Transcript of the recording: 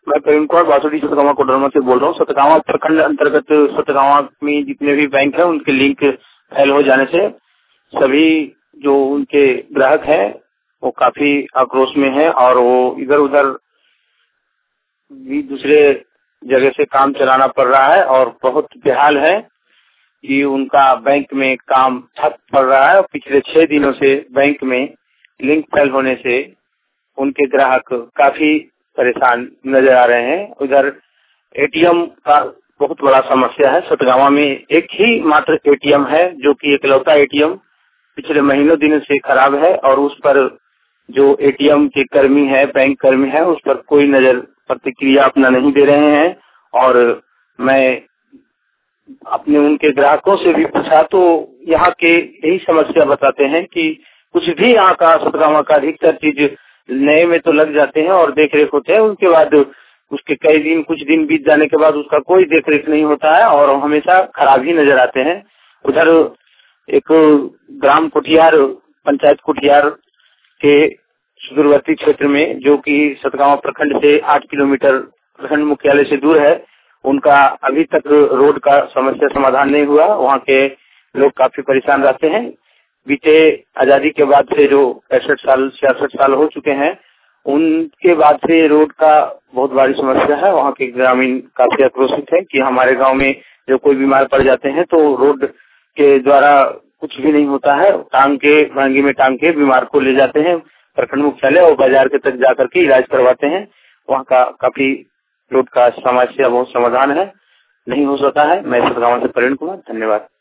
मैं प्रवीण कुमार बासुड़ी सतगावा कोडरमा से बोल रहा हूँ। सतगावा प्रखंड अंतर्गत सतगावा में जितने भी बैंक है उनके लिंक फेल हो जाने से सभी जो उनके ग्राहक हैं वो काफी आक्रोश में है और वो इधर उधर भी दूसरे जगह से काम चलाना पड़ रहा है और बहुत बेहाल है कि उनका बैंक में काम ठप पड़ रहा है। और पिछले 6 दिनों से बैंक में लिंक फेल होने से उनके ग्राहक काफी परेशान नजर आ रहे हैं। उधर एटीएम का बहुत बड़ा समस्या है। सतगावा में एक ही मात्र एटीएम है जो कि इकलौता एटीएम पिछले महीनों दिनों से खराब है और उस पर जो एटीएम के कर्मी है, बैंक कर्मी है, उस पर कोई नजर प्रतिक्रिया अपना नहीं दे रहे हैं। और मैं अपने उनके ग्राहकों से भी पूछा तो यहाँ के यही समस्या बताते हैं कि कुछ भी यहाँ का सतगावा का अधिकतर चीज नए में तो लग जाते हैं और देख रेख होते हैं, उसके बाद उसके कई दिन कुछ दिन बीत जाने के बाद उसका कोई देख रेख नहीं होता है और हमेशा खराब ही नजर आते हैं। उधर एक ग्राम कुटियार पंचायत कुटियार के सुदूरवर्ती क्षेत्र में जो कि सतगावा प्रखंड से 8 किलोमीटर प्रखंड मुख्यालय से दूर है, उनका अभी तक रोड का समस्या समाधान नहीं हुआ। वहाँ के लोग काफी परेशान रहते हैं। बीते आजादी के बाद से जो 65 साल 66 साल हो चुके हैं उनके बाद से रोड का बहुत बड़ी समस्या है। वहाँ के ग्रामीण काफी आक्रोशित है कि हमारे गांव में जो कोई बीमार पड़ जाते हैं तो रोड के द्वारा कुछ भी नहीं होता है, टांग के महंगी में टांग के बीमार को ले जाते हैं प्रखंड मुख्यालय और बाजार के तक जाकर के इलाज करवाते हैं। वहाँ का काफी रोड का समस्या बहुत समाधान है, नहीं हो सकता है। मैं सतगावा से प्रवीण कुमार, धन्यवाद।